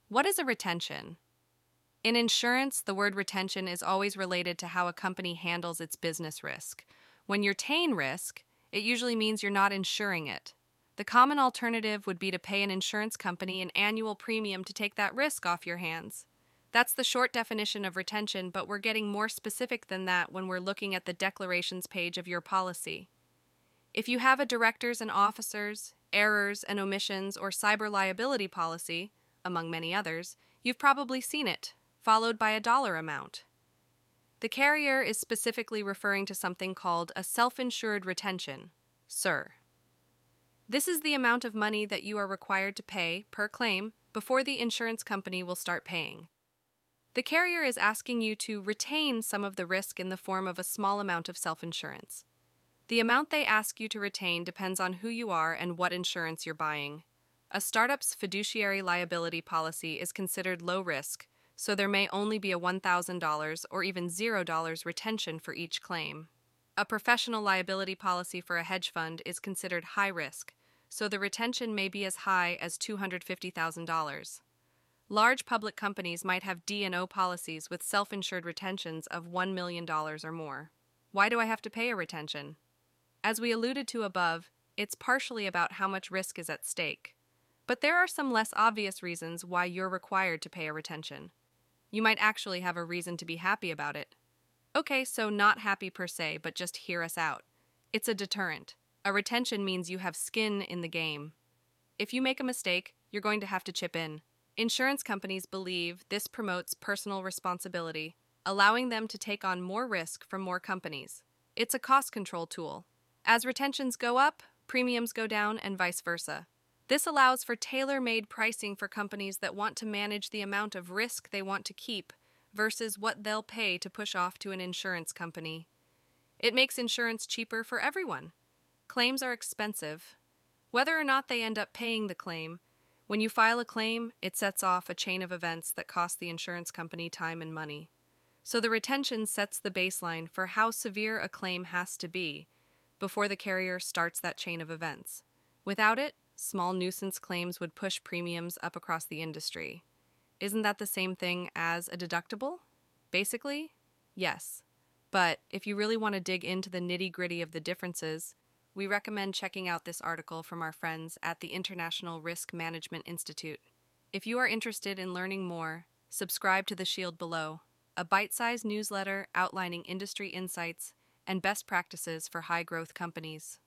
What is a retention? In insurance, the word retention is always related to how a company handles its business risk. When you retain risk, it usually means you're not insuring it. The common alternative would be to pay an insurance company an annual premium to take that risk off your hands. That's the short definition of retention, but we're getting more specific than that when we're looking at the declarations page of your policy. If you have a directors and officers, errors and omissions, or cyber liability policy, among many others, you've probably seen it, followed by a dollar amount. The carrier is specifically referring to something called a self-insured retention, SIR. This is the amount of money that you are required to pay per claim before the insurance company will start paying. The carrier is asking you to retain some of the risk in the form of a small amount of self-insurance. The amount they ask you to retain depends on who you are and what insurance you're buying. A startup's fiduciary liability policy is considered low risk, so there may only be a $1,000 or even $0 retention for each claim. A professional liability policy for a hedge fund is considered high risk, so the retention may be as high as $250,000. Large public companies might have D&O policies with self-insured retentions of $1 million or more. Why do I have to pay a retention? As we alluded to above, it's partially about how much risk is at stake. But there are some less obvious reasons why you're required to pay a retention. You might actually have a reason to be happy about it. Okay, so not happy per se, but just hear us out. It's a deterrent. A retention means you have skin in the game. If you make a mistake, you're going to have to chip in. Insurance companies believe this promotes personal responsibility, allowing them to take on more risk from more companies. It's a cost control tool. As retentions go up, premiums go down, and vice versa. This allows for tailor-made pricing for companies that want to manage the amount of risk they want to keep versus what they'll pay to push off to an insurance company. It makes insurance cheaper for everyone. Claims are expensive. Whether or not they end up paying the claim, when you file a claim, it sets off a chain of events that cost the insurance company time and money. So the retention sets the baseline for how severe a claim has to be before the carrier starts that chain of events. Without it, small nuisance claims would push premiums up across the industry. Isn't that the same thing as a deductible? Basically, yes. But if you really want to dig into the nitty-gritty of the differences, we recommend checking out this article from our friends at the International Risk Management Institute. If you are interested in learning more, subscribe to The Shield below, a bite-sized newsletter outlining industry insights and best practices for high-growth companies.